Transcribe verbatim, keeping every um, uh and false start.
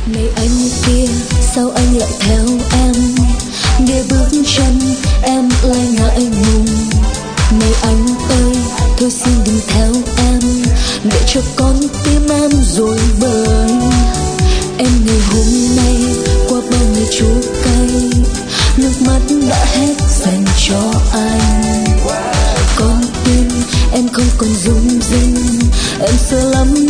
Này anh kia, sao anh lại theo em? Để bước chân em lại ngại ngùng. Này anh ơi, thôi xin đừng theo em, để cho con tim em rồi bời. Em ngày hôm nay qua bao ngày chua cay, nước mắt đã hết dành cho anh. Con tim em không còn rung rinh, em sợ lắm